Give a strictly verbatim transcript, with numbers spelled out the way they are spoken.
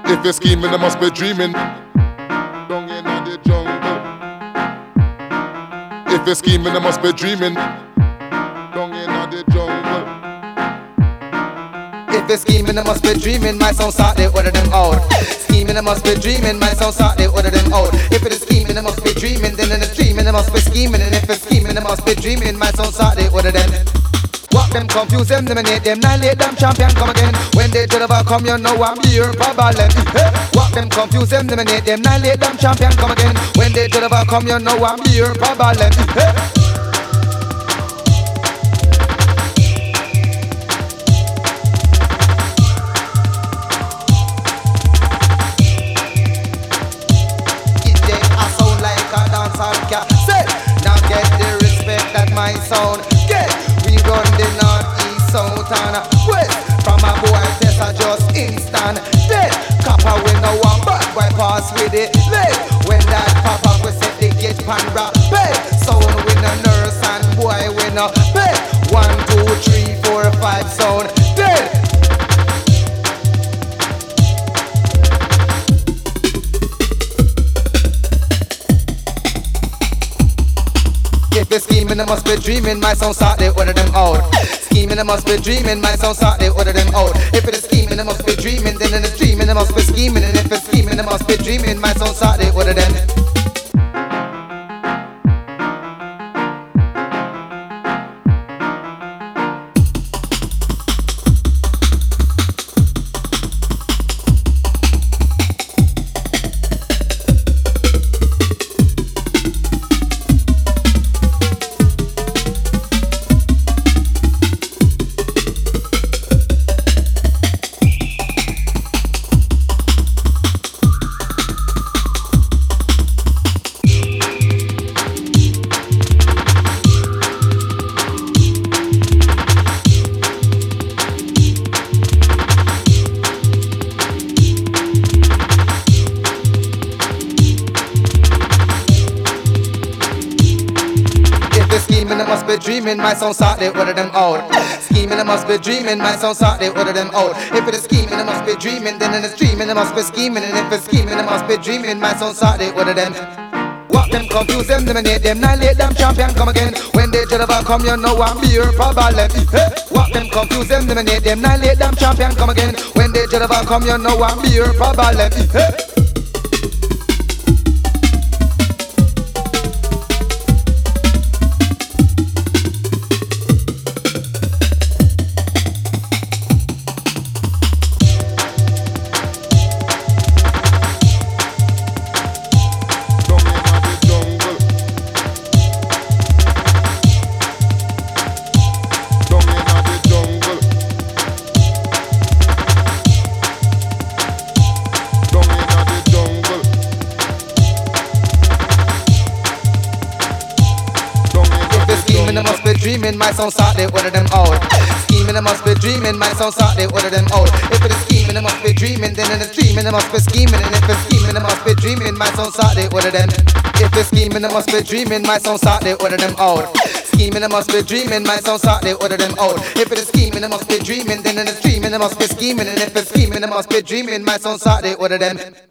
If you're scheming, they must be dreaming. Down in the jungle. If you're scheming, they must be dreaming. Down in the jungle. If you're scheming, they must be dreaming. My song start, they order them out. Scheming, they must be dreaming. My song start, they order them out. If it is scheming, they must be dreaming. Then in the dreaming, they must be scheming. And if it's scheming, they must be dreaming. My song start, they order them. Walk them, confuse them, eliminate them, annihilate them, champion come again. When they deliver come, you know I'm here, problem. Walk them, confuse them, eliminate them, annihilate them, champion come again. When they deliver come, you know I'm here, problem. Say, now get the respect that my sound get. We run the north, east, south and west. From a boy test I just instant dead. Copper we no one bad boy pass with it leg. When that pop up we set the gate pan rap bed. Sound we no nurse and boy we no bed. One, two, three, four, five sound dead. If you're scheming, they must be dreaming. My song start, they order them out. Scheming, they must be dreaming. My song start, they order them out. If it is scheming, they must be dreaming. Then in the dreaming, they must be scheming. And if it's scheming, they must be dreaming. My song start, they order them. Scheming, they must be dreaming. My song start, they order them out. Scheming, they must be dreaming. My song start, they order them out. If it is scheming, they must be dreaming. Then in the dreaming, they must be scheming. And if it's scheming, they must be dreaming. My song start, they order them. Walk them, confuse them, eliminate them, annihilate them, champion come again. When they deliver come, you know I'm here, problem. Walk them, confuse them, eliminate them, annihilate them, champion come again. When they deliver come, you know I'm here, problem. Scheming, they must be dreaming. My song start, they order them out. Scheming, they must be dreaming. My song start, they order them out. If it is scheming, they must be dreaming. Then in the dreaming, they must be scheming. And if it's scheming, they must be dreaming. My song start, they order them. If it's scheming, they must be dreaming. My song start, they order them out. Scheming, they must be dreaming. My song start, they order them out. If it is scheming, they must be dreaming. Then in the dreaming, they must be scheming. And if it's scheming, they must be dreaming. My song start, they order them.